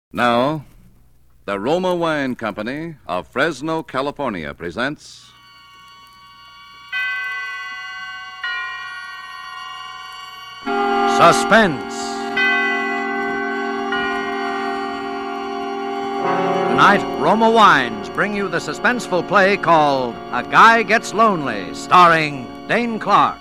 Now, the Roma Wine Company of Fresno, California presents Suspense. Tonight, Roma Wines bring you the suspenseful play called A Guy Gets Lonely, starring Dane Clark.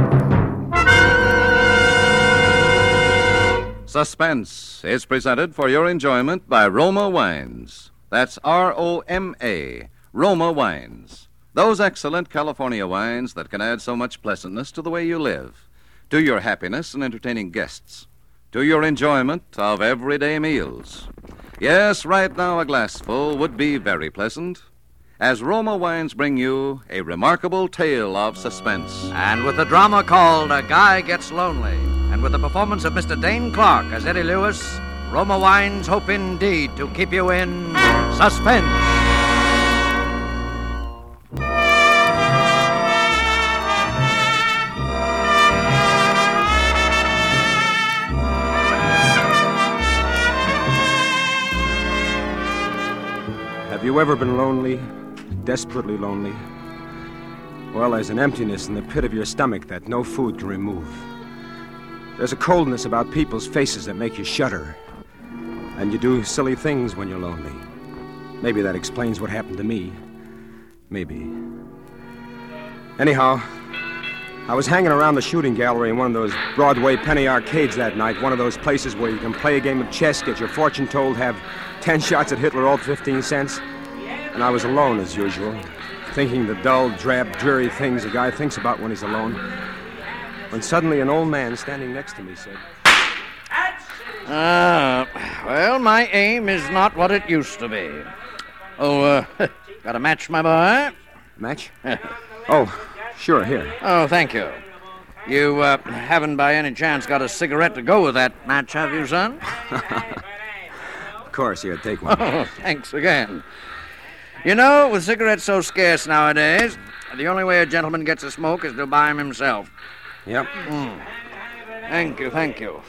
Suspense is presented for your enjoyment by Roma Wines. That's R-O-M-A, Roma Wines. Those excellent California wines that can add so much pleasantness to the way you live, to your happiness in entertaining guests, to your enjoyment of everyday meals. Yes, right now a glassful would be very pleasant, as Roma Wines bring you a remarkable tale of suspense. And with the drama called A Guy Gets Lonely, and with the performance of Mr. Dane Clark as Eddie Lewis, Roma Wines hope indeed to keep you in suspense. Have you ever been lonely? Desperately lonely? Well, there's an emptiness in the pit of your stomach that no food can remove. There's a coldness about people's faces that make you shudder. And you do silly things when you're lonely. Maybe that explains what happened to me. Maybe. Anyhow, I was hanging around the shooting gallery in one of those Broadway penny arcades that night, one of those places where you can play a game of chess, get your fortune told, have 10 shots at Hitler, all 15 cents. And I was alone, as usual, thinking the dull, drab, dreary things a guy thinks about when he's alone, when suddenly an old man standing next to me said, Well, my aim is not what it used to be. Oh, got a match, my boy? Match? Oh, sure, here. Oh, thank you. You haven't by any chance got a cigarette to go with that match, have you, son? Of course, here, take one. Oh, thanks again. You know, with cigarettes so scarce nowadays, the only way a gentleman gets a smoke is to buy them himself. Yep. Thank you.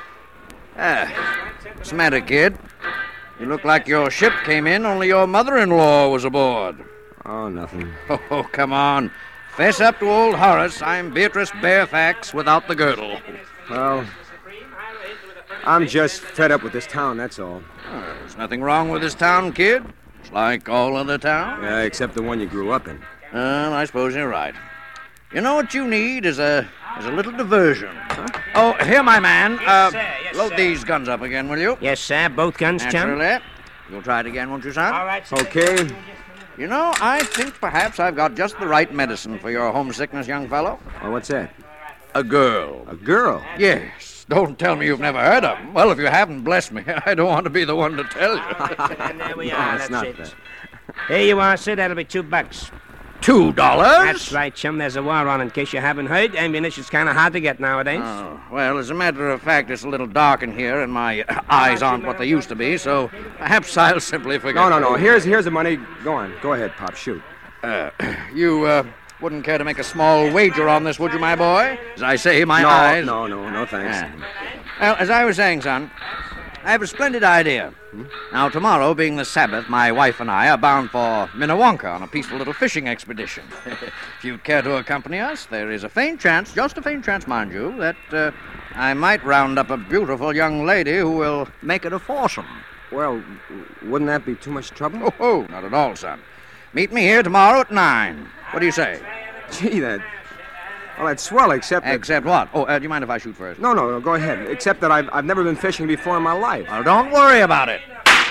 What's the matter, kid? You look like your ship came in, only your mother-in-law was aboard. Oh, nothing. Oh, come on. Fess up to old Horace. I'm Beatrice Barefax without the girdle. Well, I'm just fed up with this town, that's all. Oh, there's nothing wrong with this town, kid. It's like all other towns. Yeah, except the one you grew up in. Well, I suppose you're right. You know what you need is a little diversion. Huh? Oh, here, my man. Yes, load sir. these guns up again, will you? Yes, sir. Both guns, chum. Naturally. You'll try it again, won't you, son? All right, sir. Okay. You know, I think perhaps I've got just the right medicine for your homesickness, young fellow. Well, what's that? A girl. A girl? Yes. Don't tell me you've never heard of them. Well, if you haven't, bless me. I don't want to be the one to tell you. And there we No, are. it's That's not it. that. Here you are, sir. That'll be $2. $2? That's right, chum. There's a war on, in case you haven't heard. Ammunition's kind of hard to get nowadays. Oh, well, as a matter of fact, it's a little dark in here, and my eyes aren't what they used to be, so perhaps I'll simply forget. No. Here's the money. Go on. Go ahead, Pop. Shoot. You wouldn't care to make a small wager on this, would you, my boy? As I say, my eyes... No, thanks. Yeah. Well, as I was saying, son, I have a splendid idea. Now, tomorrow, being the Sabbath, my wife and I are bound for Minnewanka on a peaceful little fishing expedition. If you'd care to accompany us, there is a faint chance, just a faint chance, mind you, that I might round up a beautiful young lady who will make it a foursome. Well, wouldn't that be too much trouble? Oh, not at all, son. Meet me here tomorrow at 9. What do you say? Gee, that's swell, except that... Except what? Oh, do you mind if I shoot first? No, go ahead. Except that I've never been fishing before in my life. Well, don't worry about it.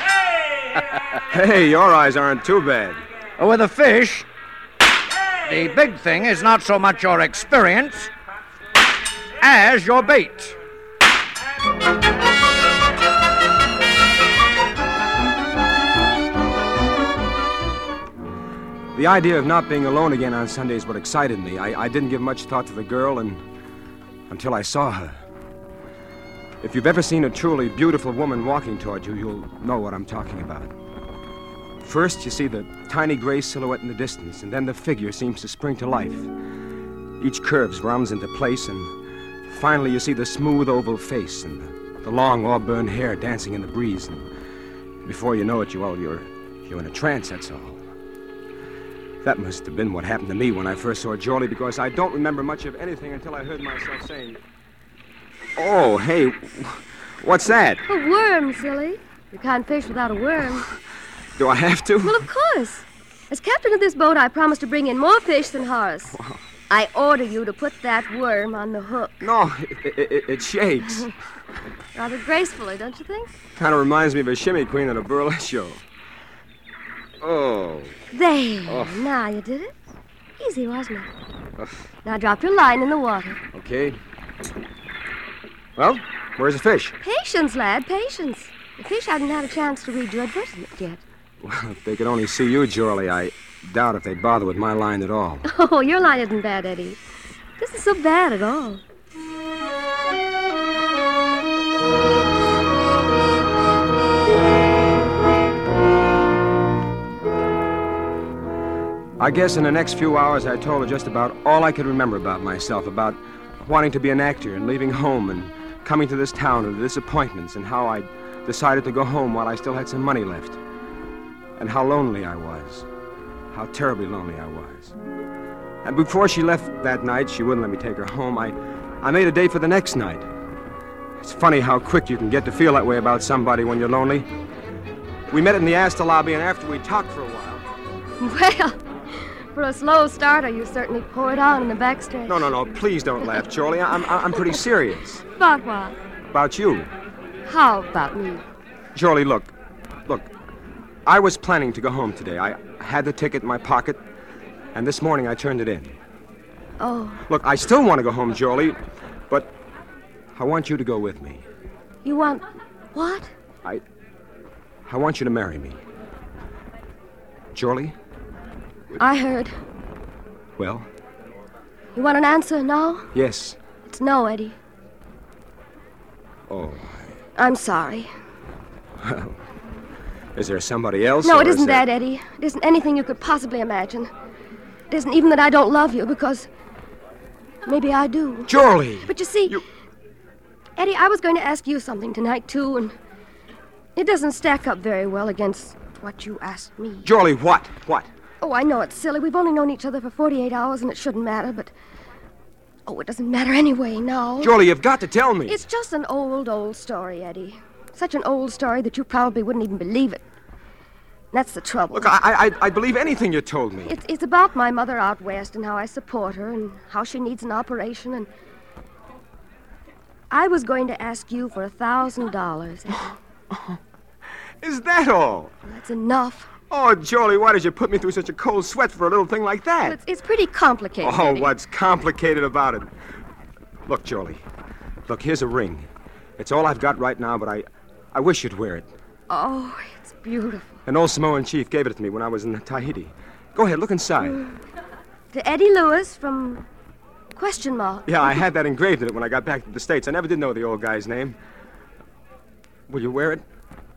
Hey, your eyes aren't too bad. With a fish, the big thing is not so much your experience as your bait. The idea of not being alone again on Sunday is what excited me. I didn't give much thought to the girl until I saw her. If you've ever seen a truly beautiful woman walking toward you, you'll know what I'm talking about. First, you see the tiny gray silhouette in the distance, and then the figure seems to spring to life. Each curve rounds into place, and finally you see the smooth oval face and the long auburn hair dancing in the breeze. And Before you know it, you're in a trance, that's all. That must have been what happened to me when I first saw Jorlie, because I don't remember much of anything until I heard myself saying, "Oh, hey, what's that?" A worm, silly. You can't fish without a worm. Do I have to? Well, of course. As captain of this boat, I promised to bring in more fish than Horace. I order you to put that worm on the hook. No, it shakes. Rather gracefully, don't you think? Kind of reminds me of a shimmy queen at a burlesque show. Oh. There. Oh. Now you did it. Easy, wasn't it? Now drop your line in the water. Okay. Well, where's the fish? Patience, lad, patience. The fish hadn't had a chance to read your advertisement yet. Well, if they could only see you, Jorlie, I doubt if they'd bother with my line at all. Oh, your line isn't bad, Eddie. This is so bad at all. I guess in the next few hours I told her just about all I could remember about myself, about wanting to be an actor and leaving home and coming to this town and the disappointments, and how I decided to go home while I still had some money left, and how lonely I was, how terribly lonely I was. And before she left that night, she wouldn't let me take her home. I made a date for the next night. It's funny how quick you can get to feel that way about somebody when you're lonely. We met in the Astor lobby, and after we talked for a while... Well, for a slow starter, you certainly poured on in the backstretch. No, please don't laugh, Jorlie. I'm pretty serious. About what? About you. How about me? Jorlie, look. I was planning to go home today. I had the ticket in my pocket, and this morning I turned it in. Oh. Look, I still want to go home, Jorlie, but I want you to go with me. You want what? I want you to marry me. Jorlie? I heard. Well? You want an answer now? Yes. It's no, Eddie. Oh. I'm sorry. Well, is there somebody else? No, or it isn't is there... that, Eddie. It isn't anything you could possibly imagine. It isn't even that I don't love you, because maybe I do. Jorlie! But you see, Eddie, I was going to ask you something tonight, too, and it doesn't stack up very well against what you asked me. Jorlie, what? What? Oh, I know it's silly. We've only known each other for 48 hours, and it shouldn't matter, but... Oh, it doesn't matter anyway now. Jorlie, you've got to tell me. It's just an old story, Eddie. Such an old story that you probably wouldn't even believe it. That's the trouble. Look, I'd believe anything you told me. It's about my mother out west and how I support her and how she needs an operation, and... I was going to ask you for $1,000. Is that all? That's enough. Oh, Jorlie, why did you put me through such a cold sweat for a little thing like that? Well, it's pretty complicated, Oh, Eddie. what's complicated about it? Look, Jorlie. Look, here's a ring. It's all I've got right now, but I wish you'd wear it. Oh, it's beautiful. An old Samoan chief gave it to me when I was in Tahiti. Go ahead, look inside. To Eddie Lewis from... ? Yeah, I had that engraved in it when I got back to the States. I never did know the old guy's name. Will you wear it?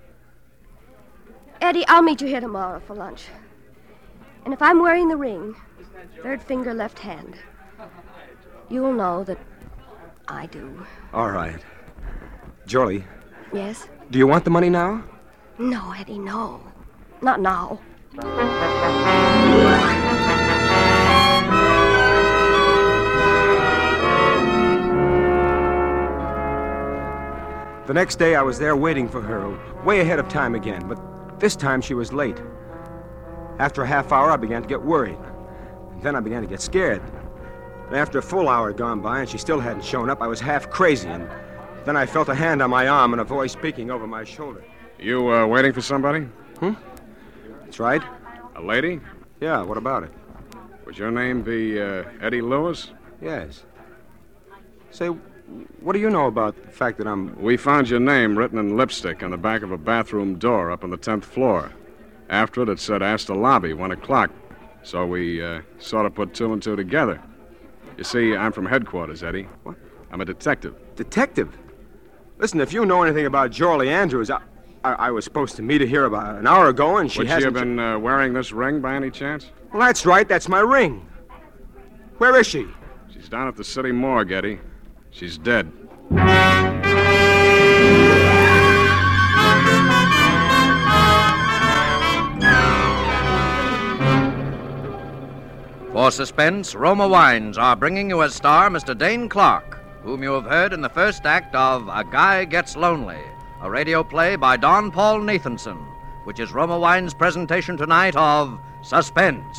Eddie, I'll meet you here tomorrow for lunch. And if I'm wearing the ring, third finger, left hand, you'll know that I do. All right. Jorlie. Yes? Do you want the money now? No, Eddie, no. Not now. The next day I was there waiting for her, way ahead of time again, but this time she was late. After a half hour, I began to get worried. And then I began to get scared. And after a full hour had gone by and she still hadn't shown up, I was half crazy, and then I felt a hand on my arm and a voice speaking over my shoulder. You waiting for somebody? That's right. A lady? Yeah, what about it? Would your name be Eddie Lewis? Yes. Say, what do you know about the fact that I'm... We found your name written in lipstick on the back of a bathroom door up on the 10th floor. After it said Astor Lobby, 1 o'clock. So we sort of put two and two together. You see, I'm from headquarters, Eddie. What? I'm a detective. Detective? Listen, if you know anything about Jorlie Andrews, I was supposed to meet her here about an hour ago, and she Would hasn't... she have been wearing this ring by any chance? Well, that's right. That's my ring. Where is she? She's down at the city morgue, Eddie. She's dead. For Suspense, Roma Wines are bringing you as star Mr. Dane Clark, whom you have heard in the first act of A Guy Gets Lonely, a radio play by Don Paul Nathanson, which is Roma Wines' presentation tonight of Suspense.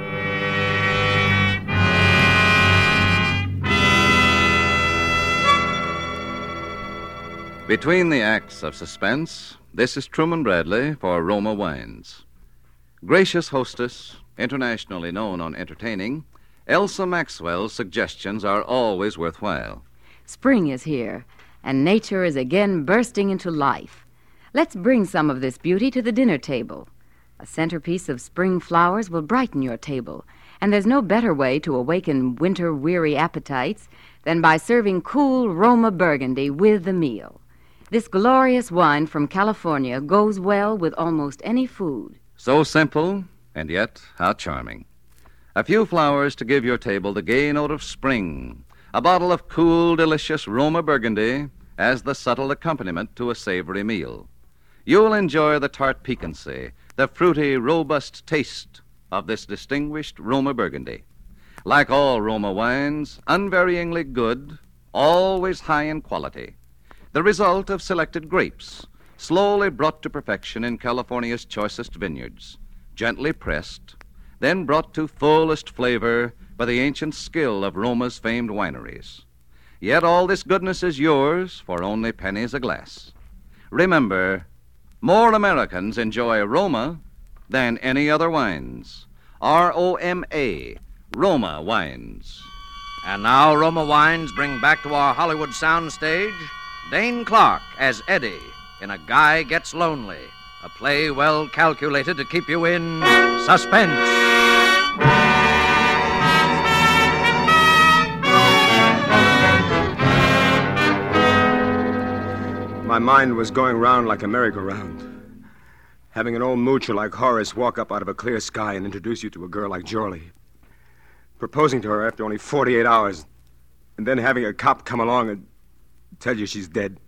Between the acts of Suspense, this is Truman Bradley for Roma Wines. Gracious hostess, internationally known on entertaining, Elsa Maxwell's suggestions are always worthwhile. Spring is here, and nature is again bursting into life. Let's bring some of this beauty to the dinner table. A centerpiece of spring flowers will brighten your table, and there's no better way to awaken winter-weary appetites than by serving cool Roma Burgundy with the meal. This glorious wine from California goes well with almost any food. So simple, and yet how charming. A few flowers to give your table the gay note of spring. A bottle of cool, delicious Roma Burgundy as the subtle accompaniment to a savory meal. You'll enjoy the tart piquancy, the fruity, robust taste of this distinguished Roma Burgundy. Like all Roma wines, unvaryingly good, always high in quality. The result of selected grapes, slowly brought to perfection in California's choicest vineyards, gently pressed, then brought to fullest flavor by the ancient skill of Roma's famed wineries. Yet all this goodness is yours for only pennies a glass. Remember, more Americans enjoy Roma than any other wines. R-O-M-A, Roma Wines. And now Roma Wines bring back to our Hollywood soundstage Dane Clark as Eddie in A Guy Gets Lonely, a play well calculated to keep you in suspense. My mind was going round like a merry-go-round. Having an old moocher like Horace walk up out of a clear sky and introduce you to a girl like Jorley. Proposing to her after only 48 hours, and then having a cop come along and tell you she's dead.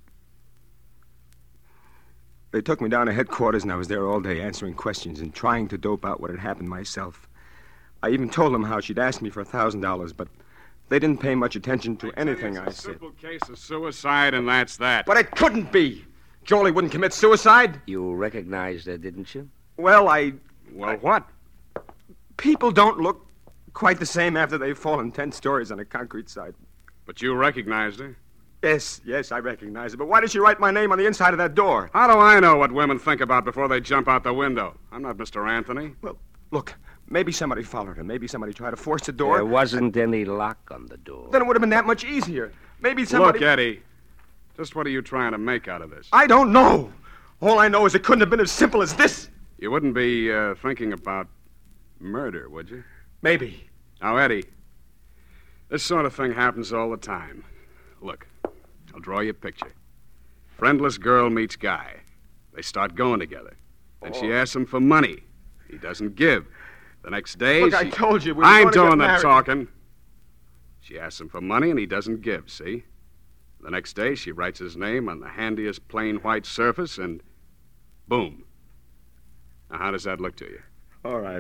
They took me down to headquarters, and I was there all day answering questions and trying to dope out what had happened myself. I even told them how she'd asked me for $1,000, but they didn't pay much attention to anything I said. It's a simple case of suicide, and that's that. But it couldn't be. Jorley wouldn't commit suicide. You recognized her, didn't you? Well, Well, what? people don't look quite the same after they've fallen 10 stories on a concrete side. But you recognized her. Yes, I recognize it. But why did she write my name on the inside of that door? How do I know what women think about before they jump out the window? I'm not Mr. Anthony. Well, look, maybe somebody followed her. Maybe somebody tried to force the door. There wasn't any lock on the door. Then it would have been that much easier. Maybe somebody... Look, Eddie, just what are you trying to make out of this? I don't know. All I know is it couldn't have been as simple as this. You wouldn't be thinking about murder, would you? Maybe. Now, Eddie, this sort of thing happens all the time. Look, I'll draw you a picture. Friendless girl meets guy. They start going together. Then she asks him for money. He doesn't give. The next day, Look, I told you we were I'm going to get doing the married. talking. She asks him for money, and he doesn't give, see? The next day, she writes his name on the handiest plain white surface, and boom. Now, how does that look to you? All right.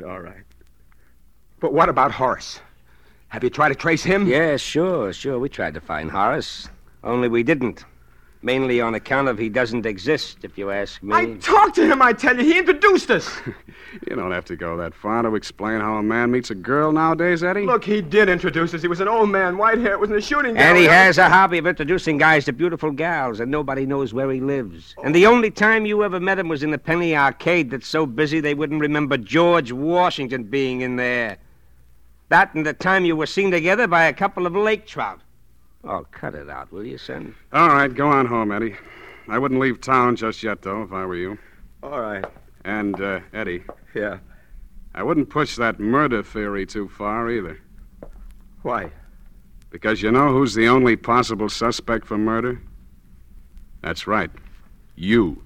But what about Horace? Have you tried to trace him? Yeah, sure. We tried to find Horace. Only we didn't. Mainly on account of he doesn't exist, if you ask me. I talked to him, I tell you. He introduced us. You don't have to go that far to explain how a man meets a girl nowadays, Eddie. Look, he did introduce us. He was an old man, white hair. It was in a shooting gallery. And he has a hobby of introducing guys to beautiful gals, and nobody knows where he lives. And the only time you ever met him was in the Penny Arcade that's so busy they wouldn't remember George Washington being in there. That and the time you were seen together by a couple of lake trout. Oh, cut it out, will you, son? All right, go on home, Eddie. I wouldn't leave town just yet, though, if I were you. All right. And, Eddie, Yeah. I wouldn't push that murder theory too far, either. Why? Because you know who's the only possible suspect for murder? That's right. You.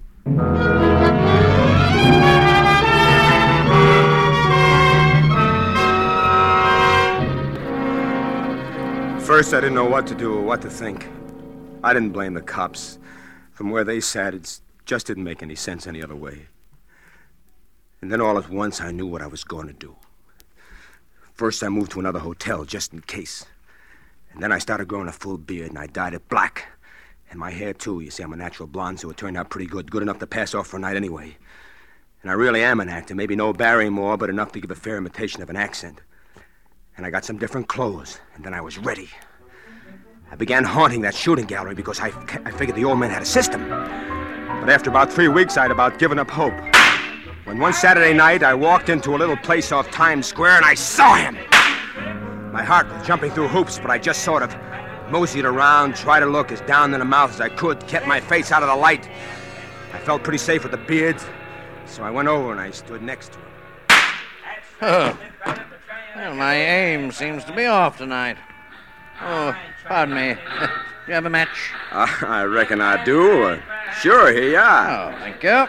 First, I didn't know what to do or what to think. I didn't blame the cops. From where they sat, it just didn't make any sense any other way. And then all at once, I knew what I was going to do. First, I moved to another hotel, just in case. And then I started growing a full beard, and I dyed it black. And my hair, too. You see, I'm a natural blonde, so it turned out pretty good. Good enough to pass off for a night anyway. And I really am an actor. Maybe no Barrymore, but enough to give a fair imitation of an accent. And I got some different clothes, and then I was ready. I began haunting that shooting gallery because I figured the old man had a system. But after about 3 weeks, I'd about given up hope. When one Saturday night, I walked into a little place off Times Square, and I saw him. My heart was jumping through hoops, but I just sort of moseyed around, tried to look as down in the mouth as I could, kept my face out of the light. I felt pretty safe with the beard, so I went over and I stood next to him. Oh. Well, my aim seems to be off tonight. Oh, pardon me. Do you have a match? I reckon I do. Sure, here you are. Oh, thank you.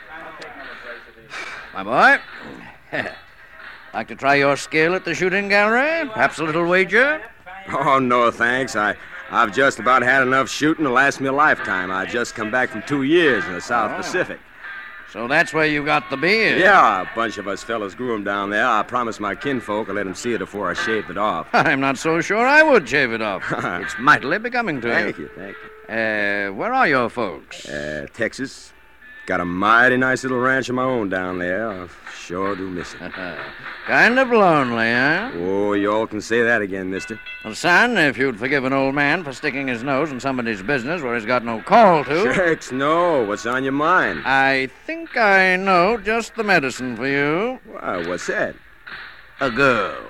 My boy, like to try your skill at the shooting gallery? Perhaps a little wager? Oh, no, thanks. I've just about had enough shooting to last me a lifetime. I just come back from 2 years in the South Pacific. So that's where you got the beard? Yeah, a bunch of us fellas grew him down there. I promised my kinfolk I'd let them see it before I shaved it off. I'm not so sure I would shave it off. It's mightily becoming to you. Thank you, thank you. Where are your folks? Texas. Got a mighty nice little ranch of my own down there. I sure do miss it. Kind of lonely, huh? Oh, you all can say that again, mister. Well, son, if you'd forgive an old man for sticking his nose in somebody's business where he's got no call to... Shucks, no. What's on your mind? I think I know just the medicine for you. Why, what's that? A girl.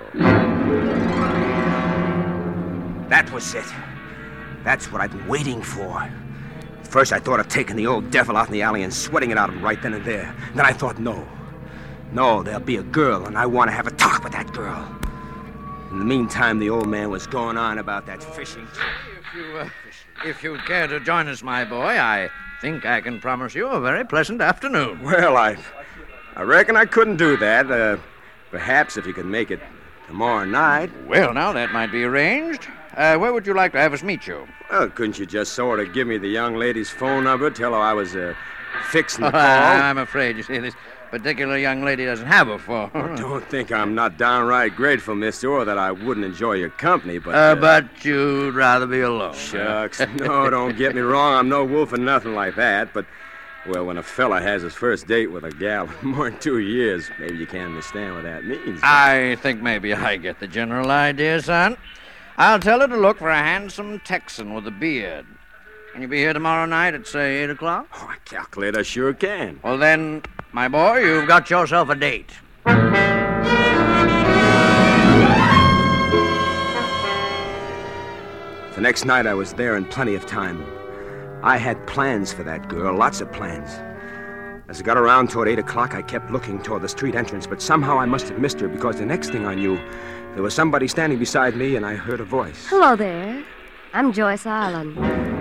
That was it. That's what I've been waiting for. First, I thought of taking the old devil out in the alley and sweating it out of him right then and there. Then I thought, no, there'll be a girl, and I want to have a talk with that girl. In the meantime, the old man was going on about that fishing. If you'd care to join us, my boy, I think I can promise you a very pleasant afternoon. Well, I reckon I couldn't do that. Perhaps if you could make it tomorrow night. Well, now, that might be arranged. Where would you like to have us meet you? Well, couldn't you just sort of give me the young lady's phone number, tell her I was fixing the call? I'm afraid, you see, this particular young lady doesn't have a phone. Oh, don't think I'm not downright grateful, mister, or that I wouldn't enjoy your company, but... But you'd rather be alone. Shucks. No, don't get me wrong. I'm no wolf or nothing like that, but... Well, when a fella has his first date with a gal in more than 2 years, maybe you can't understand what that means. I think maybe I get the general idea, son. I'll tell her to look for a handsome Texan with a beard. Can you be here tomorrow night at, say, 8 o'clock? Oh, I calculate I sure can. Well, then, my boy, you've got yourself a date. The next night I was there in plenty of time. I had plans for that girl, lots of plans. As I got around toward 8 o'clock, I kept looking toward the street entrance, but somehow I must have missed her because the next thing I knew, there was somebody standing beside me and I heard a voice. Hello there. I'm Joyce Island.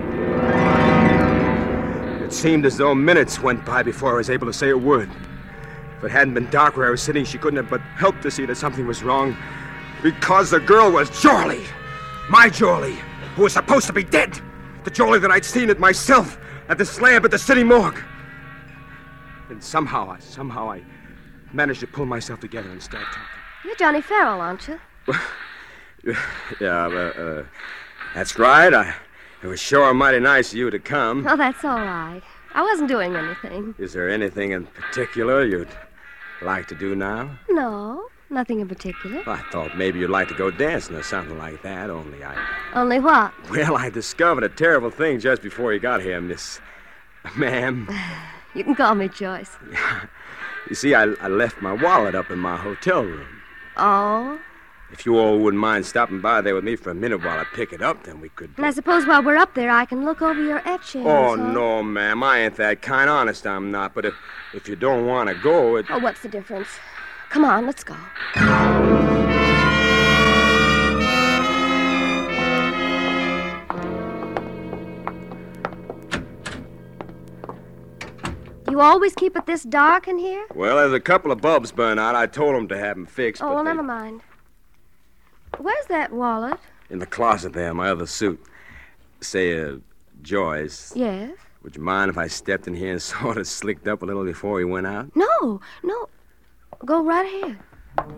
It seemed as though minutes went by before I was able to say a word. If it hadn't been dark where I was sitting, she couldn't have but helped to see that something was wrong. Because the girl was Jorley. My Jorley, who was supposed to be dead. The Jorley that I'd seen it myself at the slab at the city morgue. And somehow I managed to pull myself together and start talking. You're Johnny Farrell, aren't you? Yeah, that's right. It was sure mighty nice of you to come. Oh, that's all right. I wasn't doing anything. Is there anything in particular you'd like to do now? No, nothing in particular. I thought maybe you'd like to go dancing or something like that, only Only what? Well, I discovered a terrible thing just before you got here, Miss... Ma'am. You can call me Joyce. You see, I left my wallet up in my hotel room. Oh? If you all wouldn't mind stopping by there with me for a minute while I pick it up, then we could... And I suppose while we're up there, I can look over your etchings. Oh, no, ma'am. I ain't that kind. Honest, I'm not. But if you don't want to go, it... Oh, what's the difference? Come on, let's go. You always keep it this dark in here? Well, there's a couple of bulbs burn out. I told them to have them fixed. Oh, well, never mind. Where's that wallet? In the closet there, my other suit. Say, Joyce. Yes? Would you mind if I stepped in here and sort of slicked up a little before we went out? No. Go right ahead.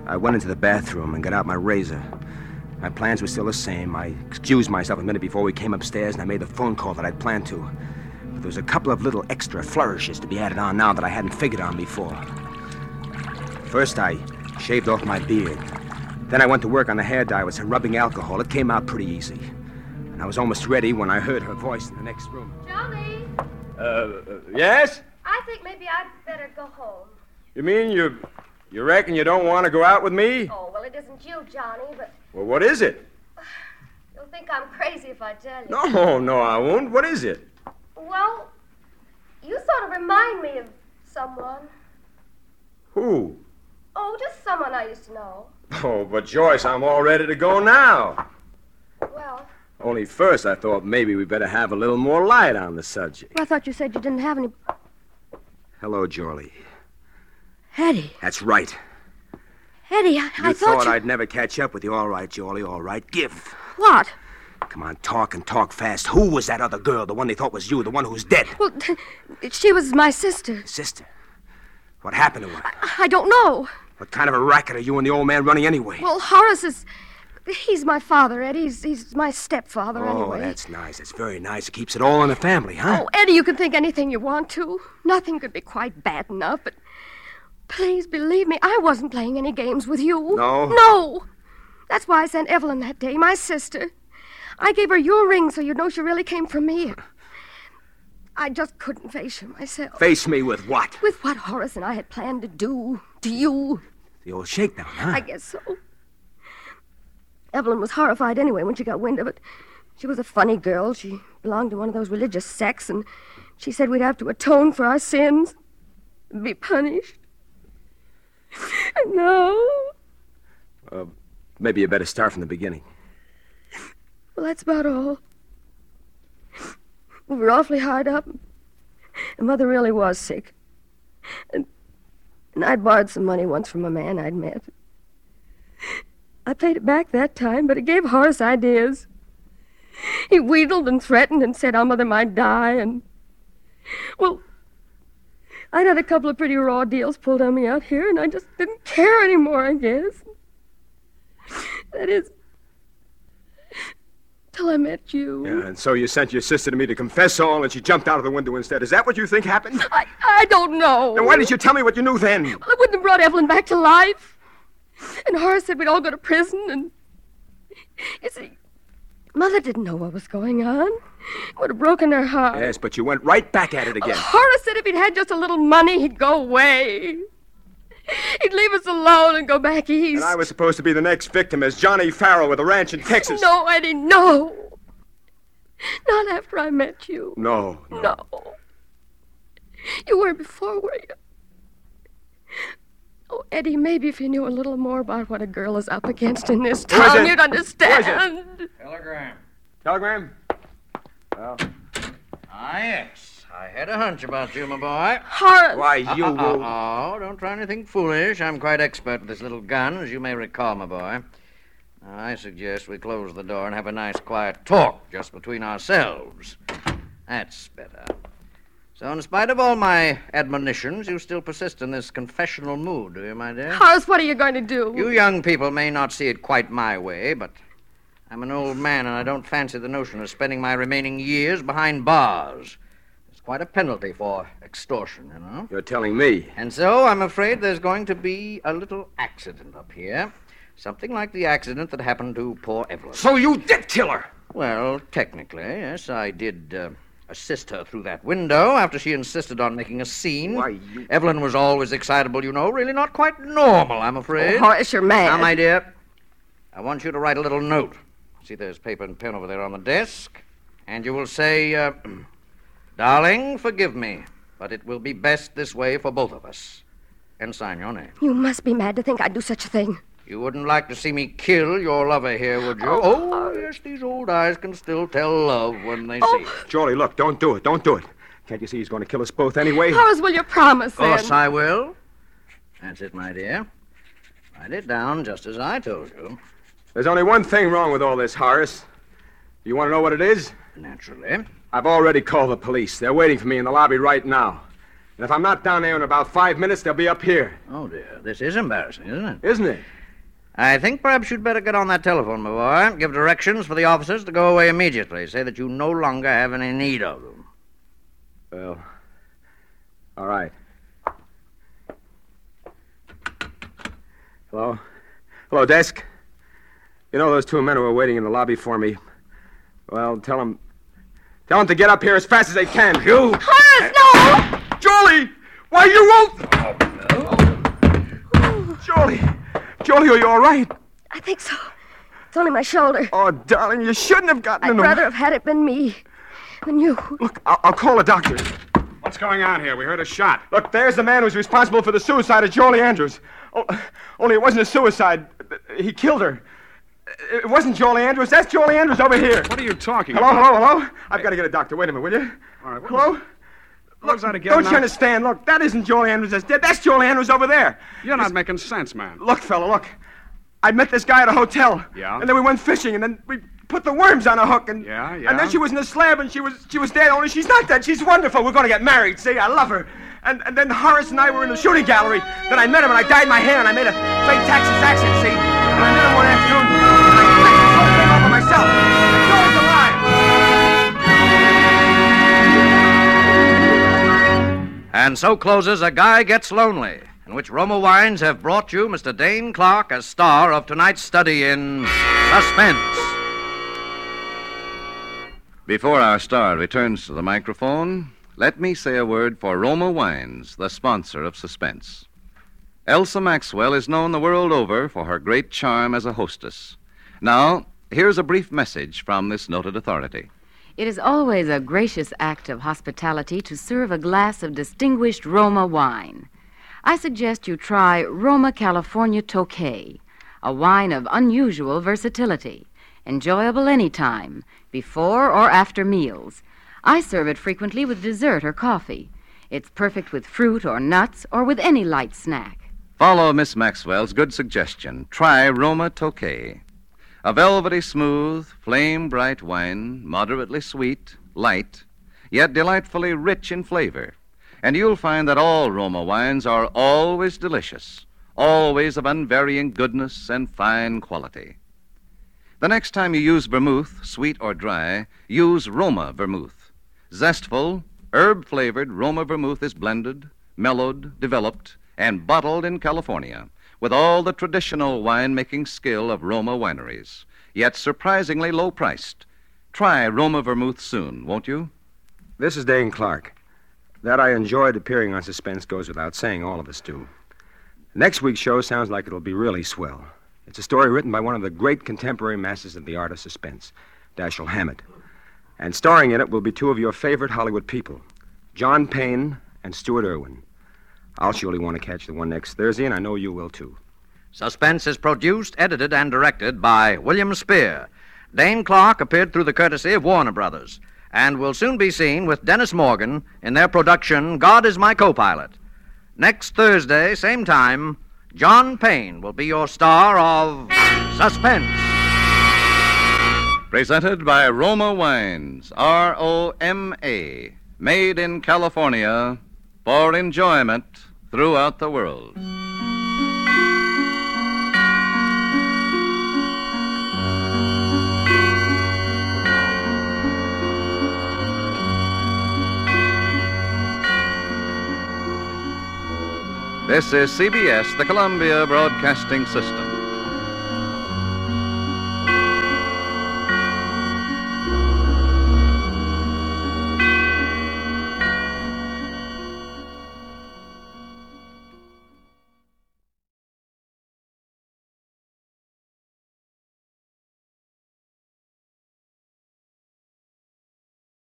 I went into the bathroom and got out my razor. My plans were still the same. I excused myself a minute before we came upstairs, and I made the phone call that I'd planned to. But there was a couple of little extra flourishes to be added on now that I hadn't figured on before. First, I shaved off my beard. Then I went to work on the hair dye with some rubbing alcohol. It came out pretty easy. And I was almost ready when I heard her voice in the next room. Johnny, Yes? I think maybe I'd better go home. You mean you reckon you don't want to go out with me? Oh, well, it isn't you, Johnny, but Well, what is it? you'll think I'm crazy if I tell you. No, I won't. What is it? Well, you sort of remind me of someone. Who? Oh, just someone I used to know. Oh, but Joyce, I'm all ready to go now. Well, Only first I thought maybe we better have a little more light on the subject. I thought you said you didn't have any... Hello, Jorlie. Eddie. That's right. Eddie, I thought you... I'd never catch up with you. All right, Jorlie, all right. Give. What? Come on, talk and talk fast. Who was that other girl, the one they thought was you, the one who's dead? Well, she was my sister. Sister? What happened to her? I don't know. What kind of a racket are you and the old man running anyway? Well, Horace is... He's my father, Eddie. He's my stepfather, Oh, anyway. that's nice. That's very nice. It keeps it all in the family, huh? Oh, Eddie, you can think anything you want to. Nothing could be quite bad enough, but... Please believe me, I wasn't playing any games with you. No? No. That's why I sent Evelyn that day, my sister. I gave her your ring so you'd know she really came from me. I just couldn't face you myself. Face me with what? With what Horace and I had planned to do to you. The old shakedown, huh? I guess so. Evelyn was horrified anyway when she got wind of it. She was a funny girl. She belonged to one of those religious sects, and she said we'd have to atone for our sins and be punished. No. Maybe you better start from the beginning. Well, that's about all. We were awfully hard up. And Mother really was sick. And I'd borrowed some money once from a man I'd met. I paid it back that time, but it gave Horace ideas. He wheedled and threatened and said our mother might die, and... Well, I'd had a couple of pretty raw deals pulled on me out here, and I just didn't care anymore, I guess. That is... till I met you. Yeah, and so you sent your sister to me to confess all, and she jumped out of the window instead. Is that what you think happened? I don't know. Then why didn't you tell me what you knew then? Well, I wouldn't have brought Evelyn back to life. And Horace said we'd all go to prison, and... You see, Mother didn't know what was going on. It would have broken her heart. Yes, but you went right back at it again. Horace said if he'd had just a little money, he'd go away. He'd leave us alone and go back east. And I was supposed to be the next victim as Johnny Farrell with a ranch in Texas. No, Eddie, no. Not after I met you. No. No. You were before, were you? Oh, Eddie, maybe if you knew a little more about what a girl is up against in this town, you'd understand. Telegram. Telegram? Well. Ah, yes. I had a hunch about you, my boy. Horace. Why, you... Oh, don't try anything foolish. I'm quite expert with this little gun, as you may recall, my boy. Now, I suggest we close the door and have a nice, quiet talk just between ourselves. That's better. So, in spite of all my admonitions, you still persist in this confessional mood, do you, my dear? Horace, what are you going to do? You young people may not see it quite my way, but I'm an old man, and I don't fancy the notion of spending my remaining years behind bars. It's quite a penalty for extortion, you know. You're telling me. And so I'm afraid there's going to be a little accident up here. Something like the accident that happened to poor Evelyn. So you did kill her? Well, technically, yes, I did assist her through that window after she insisted on making a scene. Why, you... Evelyn was always excitable, you know. Really not quite normal, I'm afraid. Oh, Horace, you're mad. Now, my dear, I want you to write a little note. See, there's paper and pen over there on the desk. And you will say, Darling, forgive me, but it will be best this way for both of us. And sign your name. You must be mad to think I'd do such a thing. You wouldn't like to see me kill your lover here, would you? Oh, yes, these old eyes can still tell love when they see it. Jorlie, look, don't do it. Don't do it. Can't you see he's going to kill us both anyway? Horace, will you promise, Of course then? I will. That's it, my dear. Write it down just as I told you. There's only one thing wrong with all this, Horace. You want to know what it is? Naturally. I've already called the police. They're waiting for me in the lobby right now. And if I'm not down there in about 5 minutes, they'll be up here. Oh, dear. This is embarrassing, isn't it? Isn't it? I think perhaps you'd better get on that telephone, my boy. Give directions for the officers to go away immediately. Say that you no longer have any need of them. Well, all right. Hello? Hello, desk. You know those two men who are waiting in the lobby for me? Well, tell them to get up here as fast as they can. You! Horace, no! Jolie! Why, you won't... Jolie, are you all right? I think so. It's only my shoulder. Oh, darling, you shouldn't have gotten I'd in the... rather have had it been me than you. Look, I'll call a doctor. What's going on here? We heard a shot. Look, there's the man who's responsible for the suicide of Jolie Andrews. Only it wasn't a suicide. He killed her. It wasn't Jolie Andrews. That's Jolie Andrews over here. What are you talking Hello, about? hello? I've got to get a doctor. Wait a minute, will you? All right, Hello? What's that again? Don't now? you understand? Look, that isn't Jolie Andrews that's dead. That's Jolie Andrews over there. You're not making sense, man. Look, fella, look. I met this guy at a hotel. Yeah? And then we went fishing, and then we put the worms on a hook, and... Yeah? And then she was in a slab, and she was dead, only she's not dead. She's wonderful. We're going to get married, see? I love her. And then Horace and I were in the shooting gallery. Then I met him, and I dyed my hair, and I made a straight Texas accent, see? And I met him one afternoon, and I fixed this whole thing over myself. Joey's alive. And so closes A Guy Gets Lonely, in which Roma Wines have brought you Mr. Dane Clark as star of tonight's study in Suspense. Before our star returns to the microphone, let me say a word for Roma Wines, the sponsor of Suspense. Elsa Maxwell is known the world over for her great charm as a hostess. Now, here's a brief message from this noted authority. It is always a gracious act of hospitality to serve a glass of distinguished Roma wine. I suggest you try Roma California Tokay, a wine of unusual versatility, enjoyable any time, before or after meals. I serve it frequently with dessert or coffee. It's perfect with fruit or nuts or with any light snack. Follow Miss Maxwell's good suggestion. Try Roma Tokay. A velvety smooth, flame-bright wine, moderately sweet, light, yet delightfully rich in flavor. And you'll find that all Roma wines are always delicious, always of unvarying goodness and fine quality. The next time you use vermouth, sweet or dry, use Roma vermouth. Zestful, herb-flavored Roma vermouth is blended, mellowed, developed, and bottled in California with all the traditional wine-making skill of Roma wineries, yet surprisingly low-priced. Try Roma vermouth soon, won't you? This is Dane Clark. That I enjoyed appearing on Suspense goes without saying. All of us do. Next week's show sounds like it'll be really swell. It's a story written by one of the great contemporary masters of the art of suspense, Dashiell Hammett. And starring in it will be two of your favorite Hollywood people, John Payne and Stuart Irwin. I'll surely want to catch the one next Thursday, and I know you will, too. Suspense is produced, edited, and directed by William Spear. Dane Clark appeared through the courtesy of Warner Brothers and will soon be seen with Dennis Morgan in their production, God is My Co-Pilot. Next Thursday, same time, John Payne will be your star of Suspense. Presented by Roma Wines, R-O-M-A, made in California for enjoyment throughout the world. This is CBS, the Columbia Broadcasting System.